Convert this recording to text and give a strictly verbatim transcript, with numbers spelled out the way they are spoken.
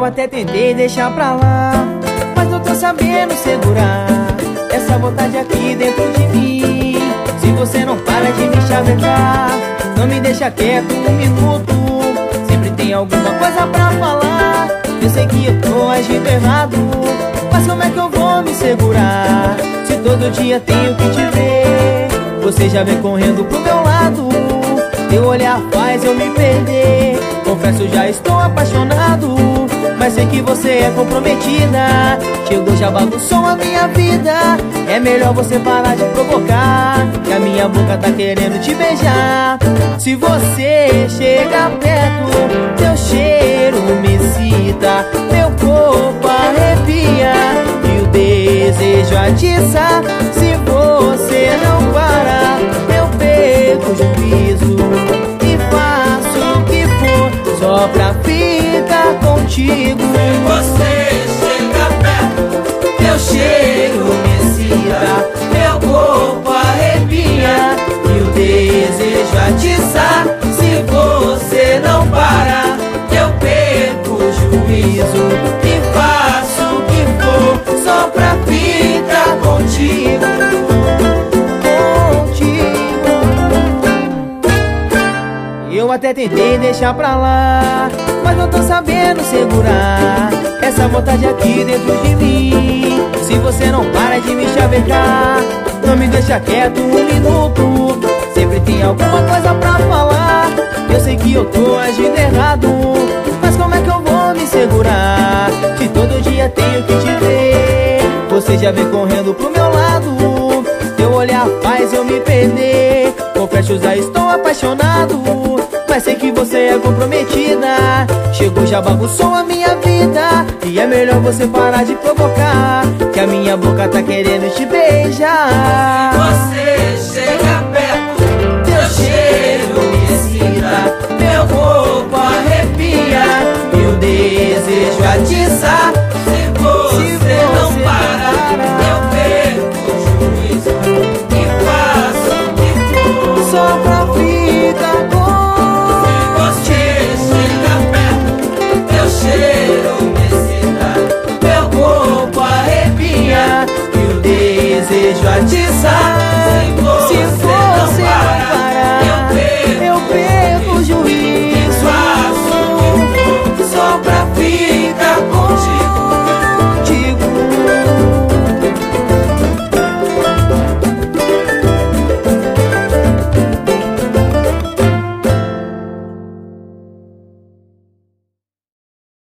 até tentei deixar pra lá, mas não tô sabendo segurar essa vontade aqui dentro de mim. Se você não para de me chavecar, não me deixa quieto um minuto, sempre tem alguma coisa pra falar. Eu sei que eu tô agindo errado, mas como é que eu vou me segurar? Se todo dia tenho que te ver, você já vem correndo pro meu lado. Teu olhar faz eu me perder, confesso já estou apaixonado, mas sei que você é comprometida. Chegou, já bagunçou a minha vida, é melhor você parar de provocar, que a minha boca tá querendo te beijar. Se você chega perto, teu cheiro me excita, meu corpo arrepia e o desejo atiça. Se você não parar, eu perco o juízo e faço o que for só pra ficar contigo. Se você chega perto, teu cheiro me excita, meu corpo arrepia e o desejo atiça. Se você não parar, eu perco o juízo e faço o que for só pra ficar contigo. Eu até tentei deixar pra lá, mas não tô sabendo segurar essa vontade aqui dentro de mim. Se você não para de me chavecar, não me deixa quieto um minuto, sempre tem alguma coisa pra falar. Eu sei que eu tô agindo errado, mas como é que eu vou me segurar? Se todo dia tenho que te ver, você já vem correndo pro meu lado. Teu olhar faz eu me perder, confesso já estou apaixonado, mas sei que você é comprometida. Chegou, já bagunçou a minha vida, e é melhor você parar de provocar, que a minha boca tá querendo te beijar. Você chega perto, teu cheiro me excita, meu corpo arrepia e o desejo atiça. Se você não parar, eu perco o juízo e faço o que for só pra ficar com. Se você chega perto, teu cheiro me excita, meu corpo arrepia e o desejo atiça.